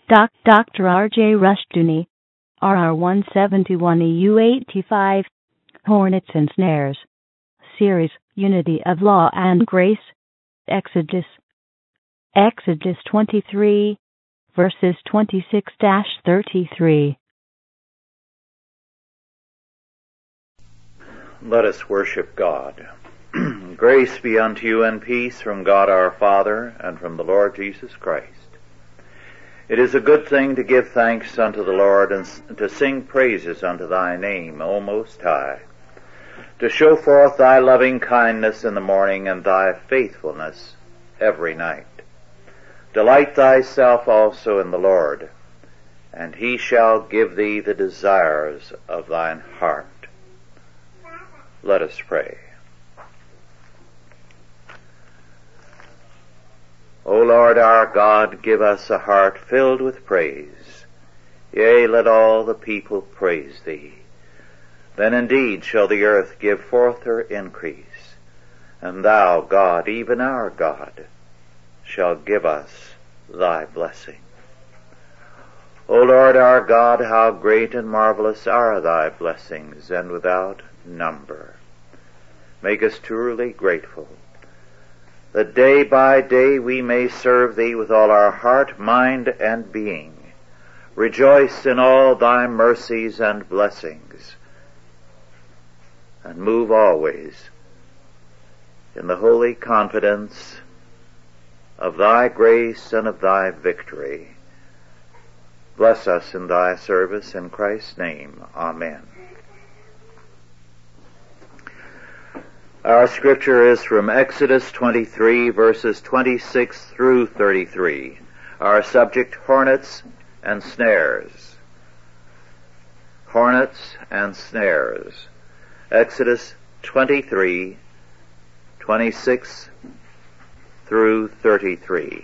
Dr. R.J. Rushdoony, RR 171 EU85, Hornets and Snares. Series, Unity of Law and Grace. Exodus 23, verses 26-33. Let us worship God. Grace be unto you and peace from God our Father and from the Lord Jesus Christ. It is a good thing to give thanks unto the Lord and to sing praises unto thy name, O Most High, to show forth thy loving kindness in the morning and thy faithfulness every night. Delight thyself also in the Lord, and he shall give thee the desires of thine heart. Let us pray. O Lord our God, give us a heart filled with praise. Yea, let all the people praise thee. Then indeed shall the earth give forth her increase, and thou, God, even our God, shall give us thy blessing. O Lord our God, how great and marvelous are thy blessings, and without number. Make us truly grateful, that day by day we may serve thee with all our heart, mind, and being. Rejoice in all thy mercies and blessings, and move always in the holy confidence of thy grace and of thy victory. Bless us in thy service, in Christ's name. Amen. Our scripture is from Exodus 23, verses 26 through 33. Our subject, hornets and snares. Hornets and snares. Exodus 23, 26 through 33.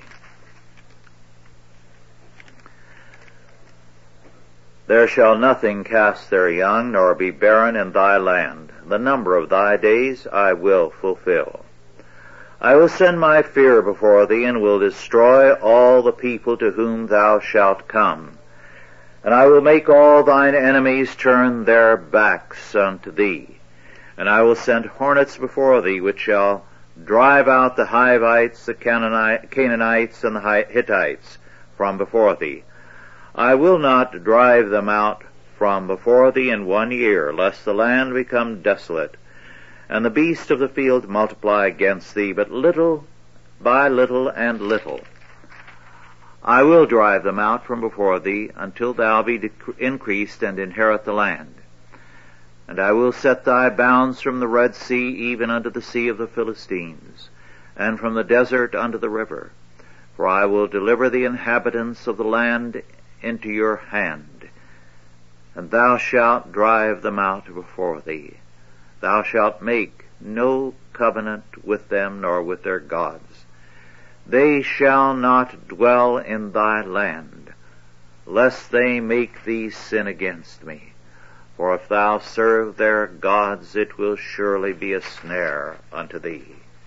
There shall nothing cast their young, nor be barren in thy land. The number of thy days I will fulfill. I will send my fear before thee, and will destroy all the people to whom thou shalt come. And I will make all thine enemies turn their backs unto thee. And I will send hornets before thee, which shall drive out the Hivites, the Canaanites, and the Hittites from before thee. I will not drive them out from before thee in 1 year, lest the land become desolate, and the beasts of the field multiply against thee, but little by little and little. I will drive them out from before thee, until thou be increased and inherit the land. And I will set thy bounds from the Red Sea even unto the sea of the Philistines, and from the desert unto the river. For I will deliver the inhabitants of the land into your hand, and thou shalt drive them out before thee. Thou shalt make no covenant with them, nor with their gods. They shall not dwell in thy land, lest they make thee sin against me. For if thou serve their gods, it will surely be a snare unto thee.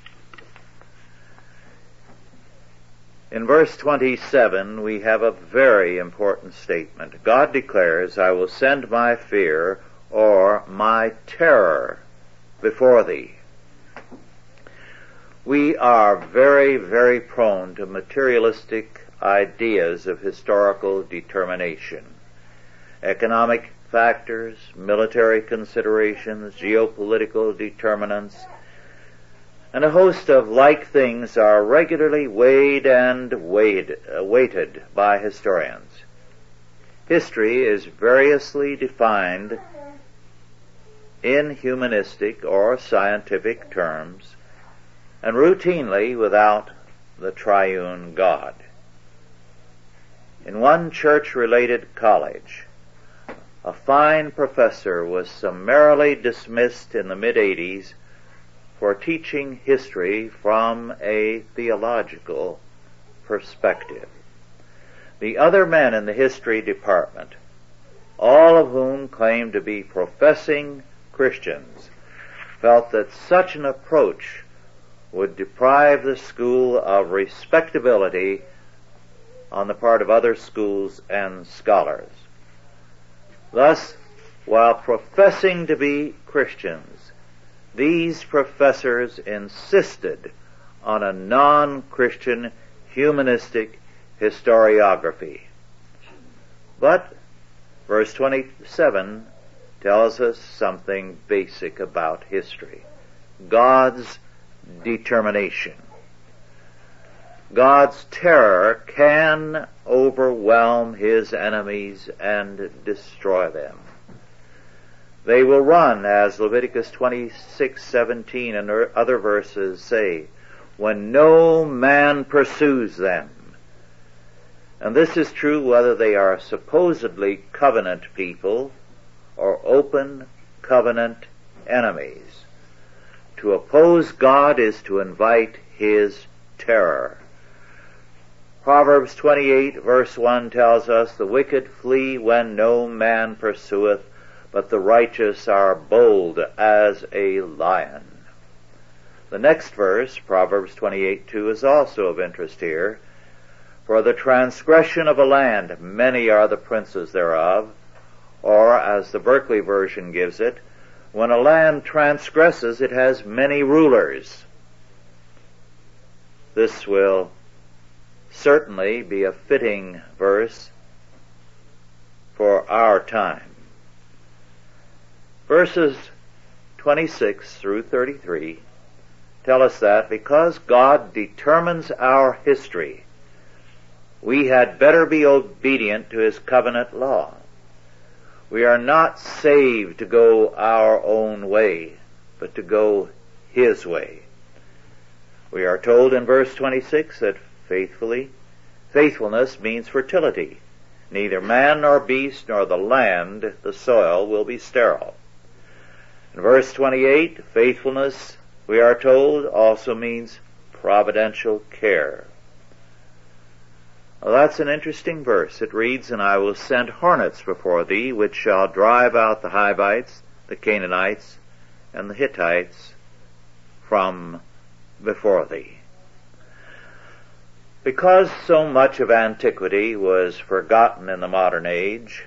In verse 27, we have a very important statement. God declares, I will send my fear, or my terror, before thee. We are very, very prone to materialistic ideas of historical determination. Economic factors, military considerations, geopolitical determinants, and a host of like things are regularly weighed and weighted by historians. History is variously defined in humanistic or scientific terms, and routinely without the triune God. In one church-related college, a fine professor was summarily dismissed in the mid-'80s for teaching history from a theological perspective. The other men in the history department, all of whom claimed to be professing Christians, felt that such an approach would deprive the school of respectability on the part of other schools and scholars. Thus, while professing to be Christians, these professors insisted on a non-Christian humanistic historiography. But verse 27 tells us something basic about history. God's determination. God's terror can overwhelm his enemies and destroy them. They will run, as Leviticus 26:17 and other verses say, when no man pursues them. And this is true whether they are supposedly covenant people or open covenant enemies. To oppose God is to invite his terror. Proverbs 28 verse 1 tells us, the wicked flee when no man pursueth, but the righteous are bold as a lion. The next verse, Proverbs 28:2, is also of interest here. For the transgression of a land, many are the princes thereof. Or, as the Berkeley version gives it, when a land transgresses, it has many rulers. This will certainly be a fitting verse for our time. Verses 26 through 33 tell us that because God determines our history, we had better be obedient to his covenant law. We are not saved to go our own way, but to go his way. We are told in verse 26 that faithfulness means fertility. Neither man nor beast nor the land, the soil, will be sterile. In verse 28, faithfulness, we are told, also means providential care. Well, that's an interesting verse. It reads, and I will send hornets before thee, which shall drive out the Hivites, the Canaanites, and the Hittites from before thee. Because so much of antiquity was forgotten in the modern age,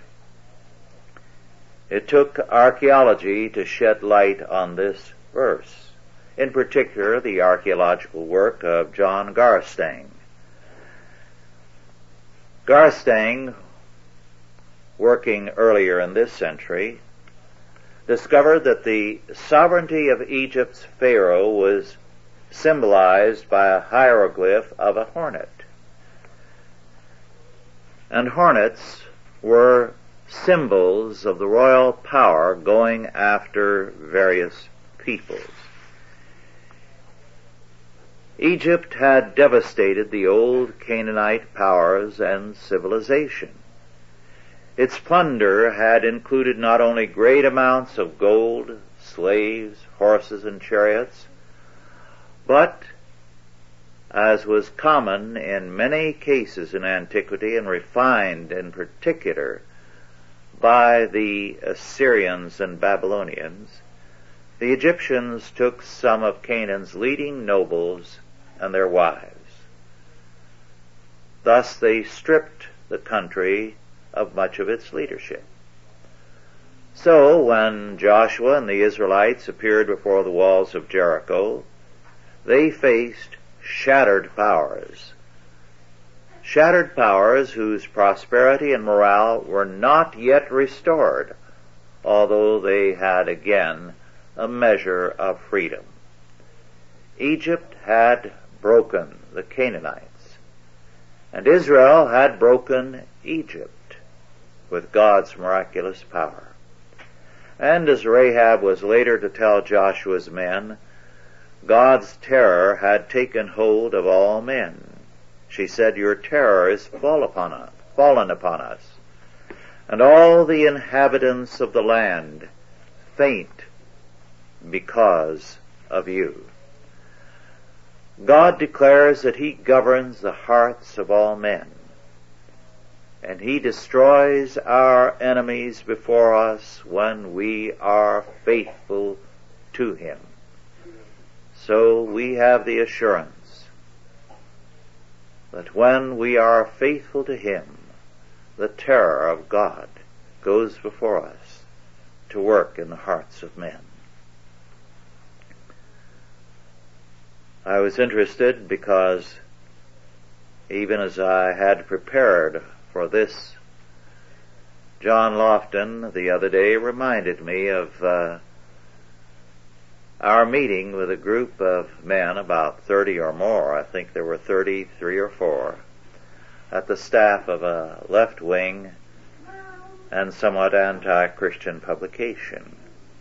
it took archaeology to shed light on this verse. In particular, the archaeological work of John Garstang. Garstang, working earlier in this century, discovered that the sovereignty of Egypt's Pharaoh was symbolized by a hieroglyph of a hornet. And hornets were symbols of the royal power going after various peoples. Egypt had devastated the old Canaanite powers and civilization. Its plunder had included not only great amounts of gold, slaves, horses, and chariots, but, as was common in many cases in antiquity and refined in particular by the Assyrians and Babylonians, the Egyptians took some of Canaan's leading nobles and their wives. Thus they stripped the country of much of its leadership. So when Joshua and the Israelites appeared before the walls of Jericho, they faced shattered powers whose prosperity and morale were not yet restored, although they had again a measure of freedom. Egypt had broken the Canaanites, and Israel had broken Egypt with God's miraculous power. And as Rahab was later to tell Joshua's men, God's terror had taken hold of all men. She said, your terror is fallen upon us, and all the inhabitants of the land faint because of you. God declares that he governs the hearts of all men, and he destroys our enemies before us when we are faithful to him. So we have the assurance that when we are faithful to Him, the terror of God goes before us to work in the hearts of men. I was interested because even as I had prepared for this, John Lofton the other day reminded me of our meeting with a group of men, about 30 or more, I think there were 33 or 4, at the staff of a left-wing and somewhat anti-Christian publication.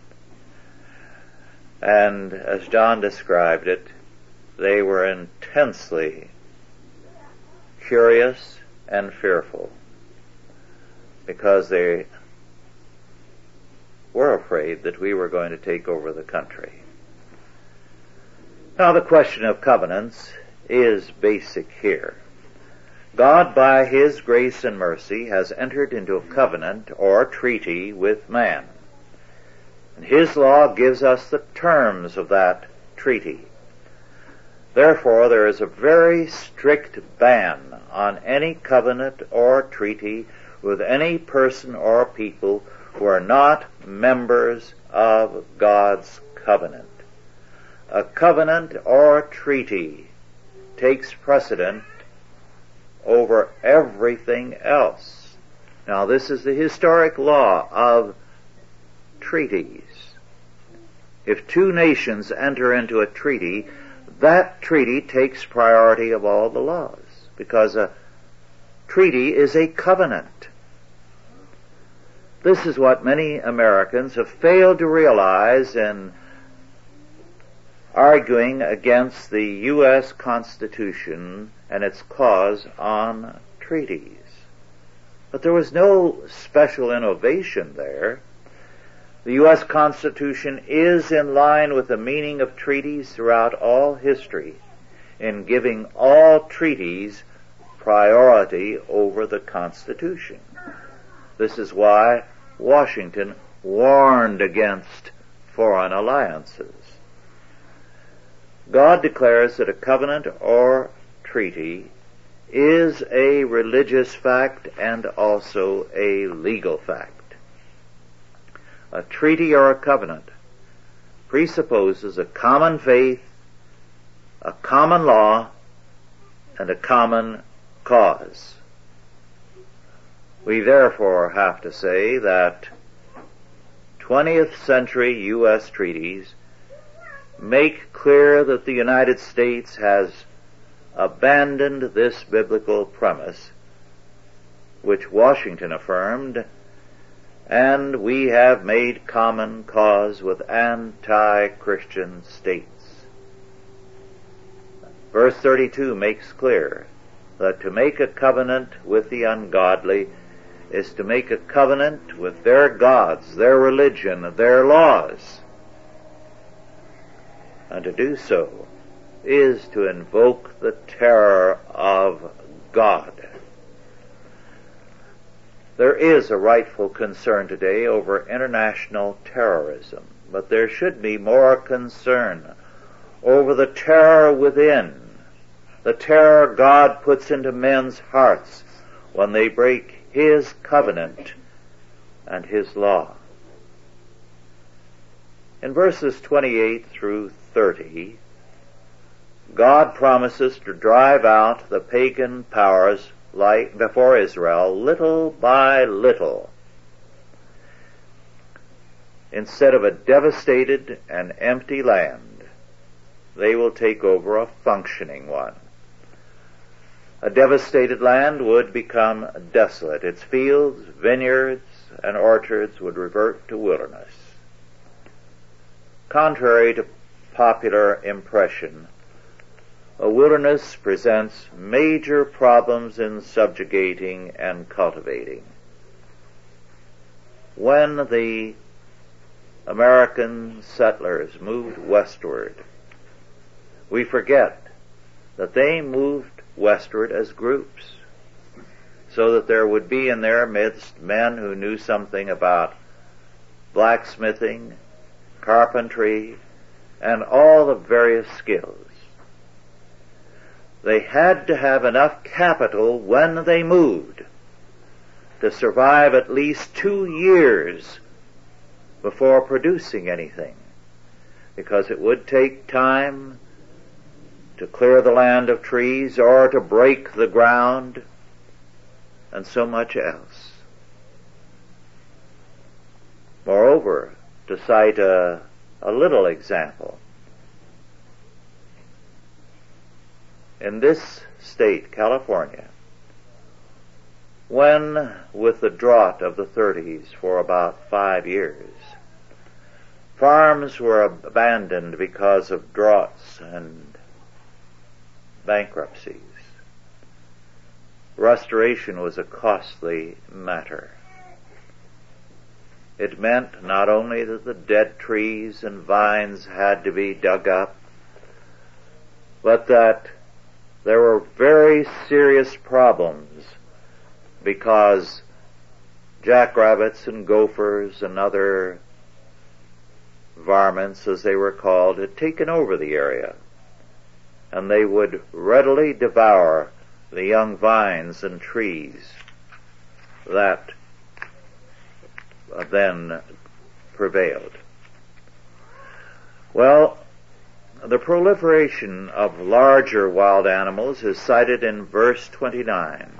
And as John described it, they were intensely curious and fearful because they were afraid that we were going to take over the country. Now, the question of covenants is basic here. God, by His grace and mercy, has entered into a covenant or treaty with man. And His law gives us the terms of that treaty. Therefore, there is a very strict ban on any covenant or treaty with any person or people who are not members of God's covenant. A covenant or treaty takes precedent over everything else. Now, this is the historic law of treaties. If two nations enter into a treaty, that treaty takes priority of all the laws, because a treaty is a covenant. This is what many Americans have failed to realize in arguing against the U.S. Constitution and its clause on treaties. But there was no special innovation there. The U.S. Constitution is in line with the meaning of treaties throughout all history in giving all treaties priority over the Constitution. This is why Washington warned against foreign alliances. God declares that a covenant or treaty is a religious fact and also a legal fact. A treaty or a covenant presupposes a common faith, a common law, and a common cause. We therefore have to say that 20th century U.S. treaties make clear that the United States has abandoned this biblical premise, which Washington affirmed, and we have made common cause with anti-Christian states. Verse 32 makes clear that to make a covenant with the ungodly is to make a covenant with their gods, their religion, their laws. And to do so is to invoke the terror of God. There is a rightful concern today over international terrorism, but there should be more concern over the terror within, the terror God puts into men's hearts when they break His covenant and His law. In verses 28 through 30, God promises to drive out the pagan powers before Israel little by little. Instead of a devastated and empty land, they will take over a functioning one. A devastated land would become desolate. Its fields, vineyards, and orchards would revert to wilderness. Contrary to popular impression, a wilderness presents major problems in subjugating and cultivating. When the American settlers moved westward, we forget that they moved westward as groups, so that there would be in their midst men who knew something about blacksmithing, carpentry, and all the various skills. they had to have enough capital when they moved to survive at least 2 years before producing anything, because it would take time to clear the land of trees or to break the ground and so much else. Moreover, to cite a little example, in this state, California, when, with the drought of the 30s for about 5 years, farms were abandoned because of droughts and bankruptcies, restoration was a costly matter. It meant not only that the dead trees and vines had to be dug up, but that there were very serious problems because jackrabbits and gophers and other varmints, as they were called, had taken over the area, and they would readily devour the young vines and trees that then prevailed. Well, the proliferation of larger wild animals is cited in verse 29.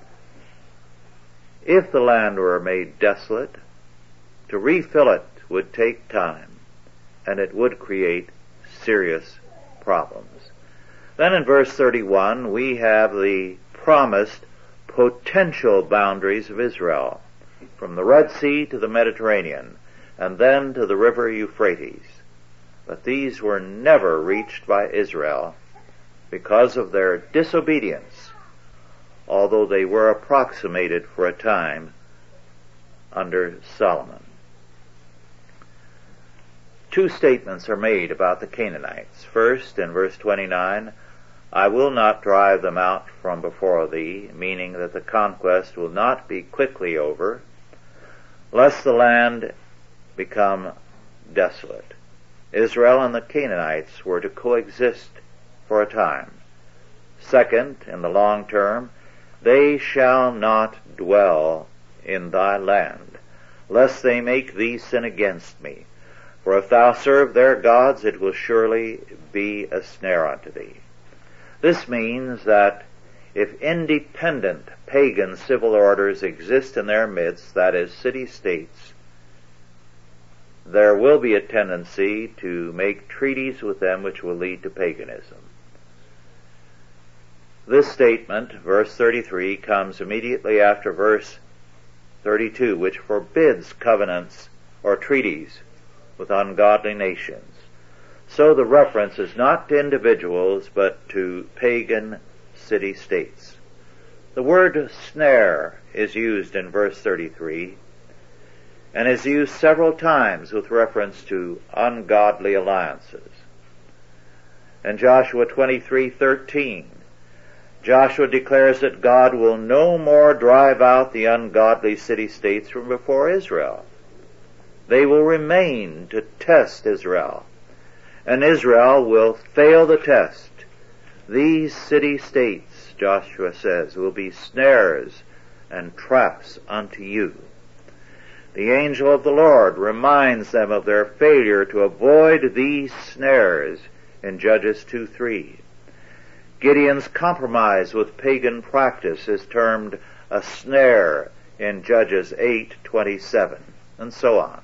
If the land were made desolate, to refill it would take time, and it would create serious problems. Then in verse 31, we have the promised potential boundaries of Israel, from the Red Sea to the Mediterranean, and then to the river Euphrates. But these were never reached by Israel because of their disobedience, although they were approximated for a time under Solomon. 2 statements are made about the Canaanites. First, in verse 29, I will not drive them out from before thee, meaning that the conquest will not be quickly over, lest the land become desolate. Israel and the Canaanites were to coexist for a time. Second, in the long term, they shall not dwell in thy land, lest they make thee sin against me. For if thou serve their gods, it will surely be a snare unto thee. This means that if independent pagan civil orders exist in their midst, that is, city-states, there will be a tendency to make treaties with them which will lead to paganism. This statement, verse 33, comes immediately after verse 32, which forbids covenants or treaties with ungodly nations. So the reference is not to individuals, but to pagan city-states. The word snare is used in verse 33, and is used several times with reference to ungodly alliances. In Joshua 23:13, Joshua declares that God will no more drive out the ungodly city-states from before Israel. They will remain to test Israel, and Israel will fail the test. These city-states, Joshua says, will be snares and traps unto you. The angel of the Lord reminds them of their failure to avoid these snares in Judges 2:3. Gideon's compromise with pagan practice is termed a snare in Judges 8:27, and so on.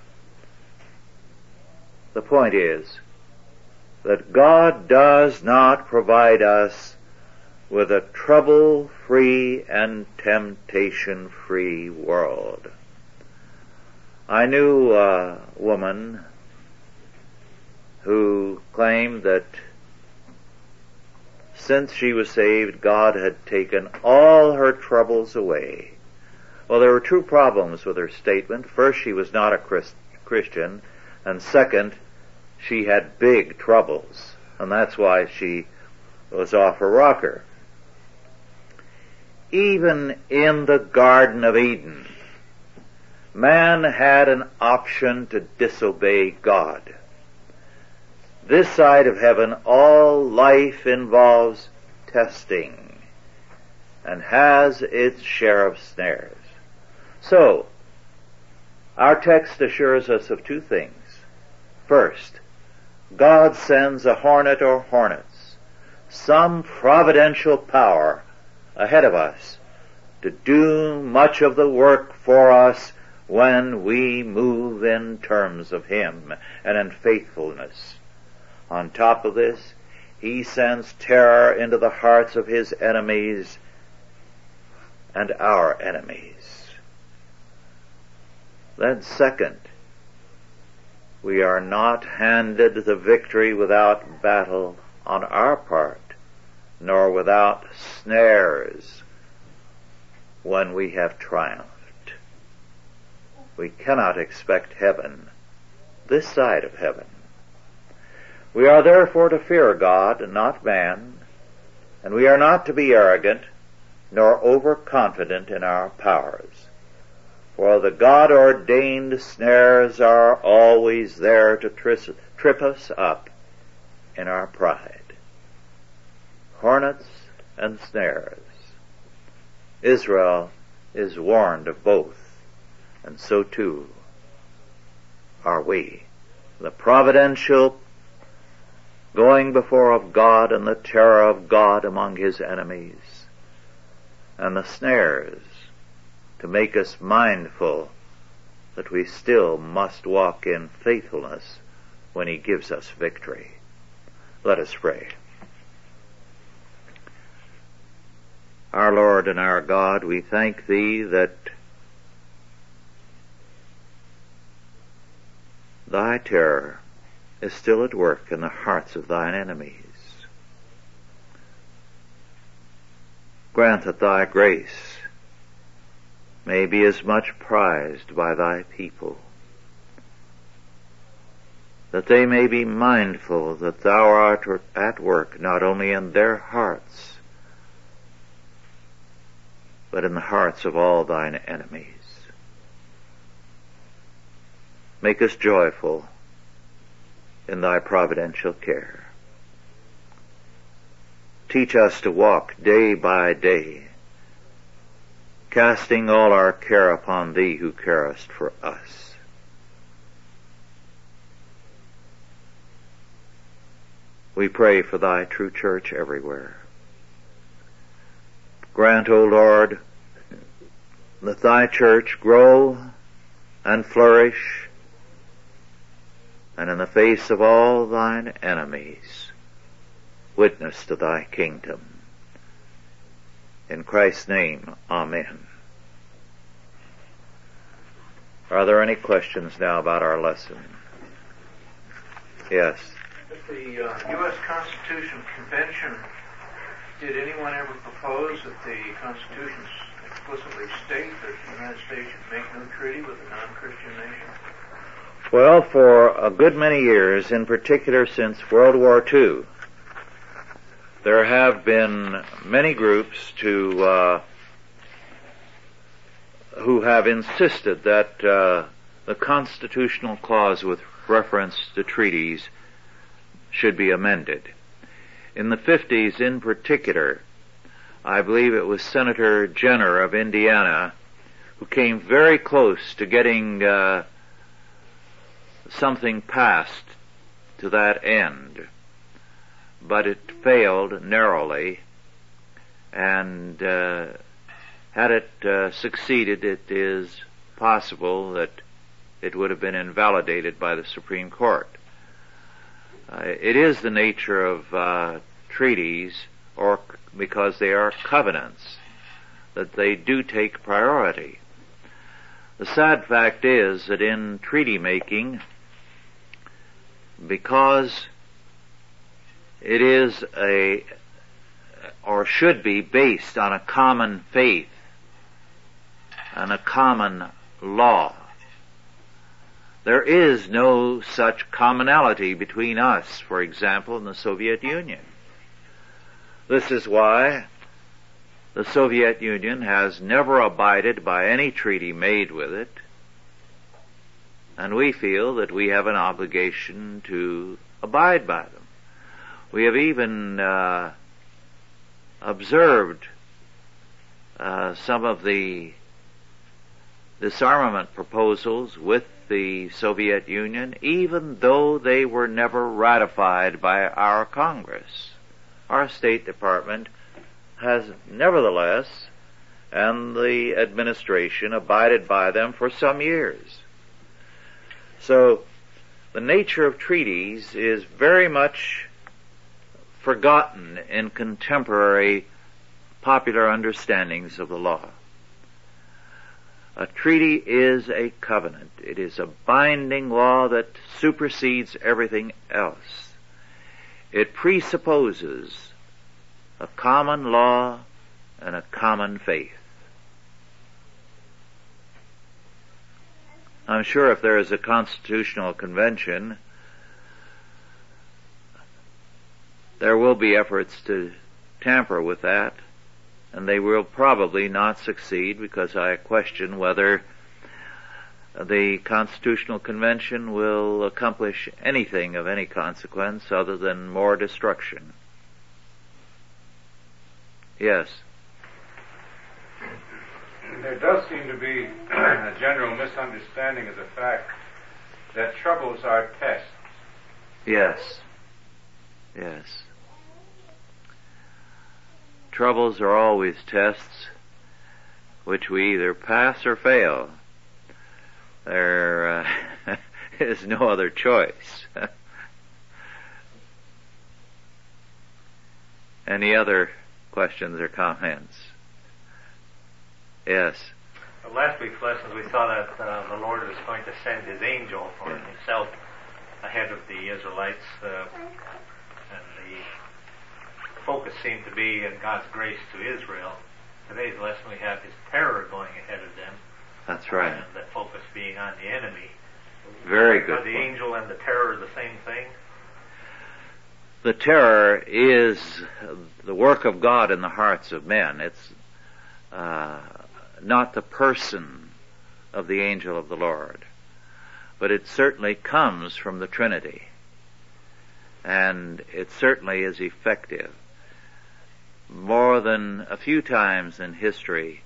The point is that God does not provide us with a trouble-free and temptation-free world. I knew a woman who claimed that since she was saved, God had taken all her troubles away. Well, there were 2 problems with her statement. First, she was not a Christian, and second, she had big troubles, and that's why she was off her rocker. Even in the Garden of Eden, man had an option to disobey God. This side of heaven, all life involves testing and has its share of snares. So, our text assures us of two things. First, God sends a hornet or hornets, some providential power ahead of us to do much of the work for us when we move in terms of Him and in faithfulness. On top of this, He sends terror into the hearts of His enemies and our enemies. Then second, we are not handed the victory without battle on our part, nor without snares when we have triumphed. We cannot expect heaven this side of heaven. We are therefore to fear God and not man, and we are not to be arrogant nor overconfident in our powers. For the God-ordained snares are always there to trip us up in our pride. Hornets and snares. Israel is warned of both, and so too are we. The providential going before of God and the terror of God among His enemies, and the snares to make us mindful that we still must walk in faithfulness when He gives us victory. Let us pray. Our Lord and our God, we thank Thee that Thy terror is still at work in the hearts of Thine enemies. Grant that Thy grace may be as much prized by Thy people, that they may be mindful that Thou art at work not only in their hearts, but in the hearts of all Thine enemies. Make us joyful in Thy providential care. Teach us to walk day by day, casting all our care upon Thee who carest for us. We pray for Thy true church everywhere. Grant, O Lord, that Thy church grow and flourish, and in the face of all Thine enemies, witness to Thy kingdom. In Christ's name, Amen. Are there any questions now about our lesson? Yes. At the U.S. Constitutional Convention, did anyone ever propose that the Constitution explicitly state that the United States should make no treaty with a non-Christian nation? Well, for a good many years, in particular since World War II, there have been many groups who have insisted that the constitutional clause with reference to treaties should be amended. In the 50s in particular, I believe it was Senator Jenner of Indiana who came very close to getting something passed to that end, but it failed narrowly, and had it succeeded, it is possible that it would have been invalidated by the Supreme Court. It is the nature of treaties, or because they are covenants, that they do take priority. The sad fact is that in treaty making, because it is or should be based on a common faith and a common law, there is no such commonality between us, for example, and the Soviet Union. This is why the Soviet Union has never abided by any treaty made with it, and we feel that we have an obligation to abide by them. We have even observed some of the disarmament proposals with the Soviet Union, even though they were never ratified by our Congress. Our State Department has nevertheless, and the administration, abided by them for some years. So the nature of treaties is very much forgotten in contemporary popular understandings of the law. A treaty is a covenant. It is a binding law that supersedes everything else. It presupposes a common law and a common faith. I'm sure if there is a constitutional convention, there will be efforts to tamper with that, and they will probably not succeed, because I question whether the Constitutional Convention will accomplish anything of any consequence other than more destruction. Yes. There does seem to be a general misunderstanding of the fact that troubles are tests. Yes. Yes. Troubles are always tests which we either pass or fail. There is no other choice. Any other questions or comments? Yes. Well, last week's lessons we saw that the Lord was going to send His angel for Himself ahead of the Israelites, and the focus seemed to be in God's grace to Israel. Today's lesson we have His terror going ahead of them. That's right. And the focus being on the enemy. Very good. Are the angel and the terror the same thing? The terror is the work of God in the hearts of men. It's not the person of the angel of the Lord, but it certainly comes from the Trinity, and it certainly is effective. More than a few times in history,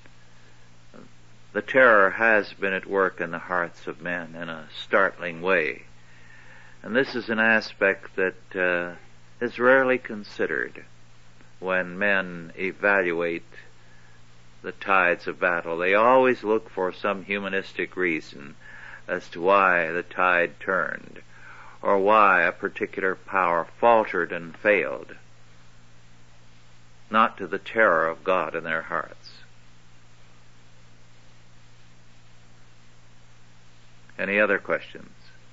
the terror has been at work in the hearts of men in a startling way. And this is an aspect that is rarely considered when men evaluate the tides of battle. They always look for some humanistic reason as to why the tide turned, or why a particular power faltered and failed, not to the terror of God in their hearts. Any other questions?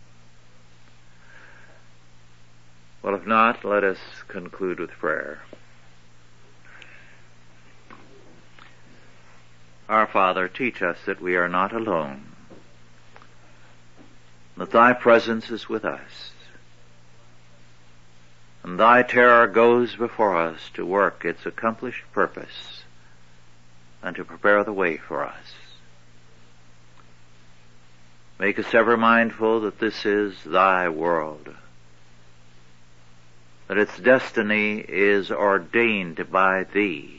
Well, if not, let us conclude with prayer. Our Father, teach us that we are not alone, that Thy presence is with us, and Thy terror goes before us to work its accomplished purpose and to prepare the way for us. Make us ever mindful that this is Thy world, that its destiny is ordained by Thee,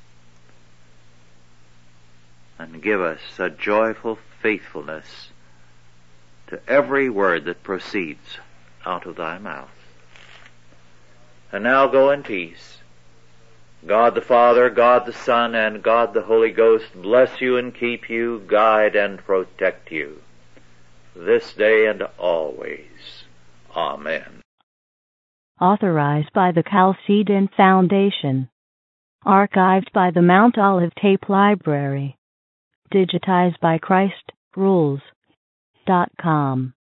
and give us a joyful faithfulness to every word that proceeds out of Thy mouth. And now go in peace. God the Father, God the Son, and God the Holy Ghost bless you and keep you, guide and protect you, this day and always. Amen. Authorized by the Chalcedon Foundation. Archived by the Mount Olive Tape Library. Digitized by ChristRules.com.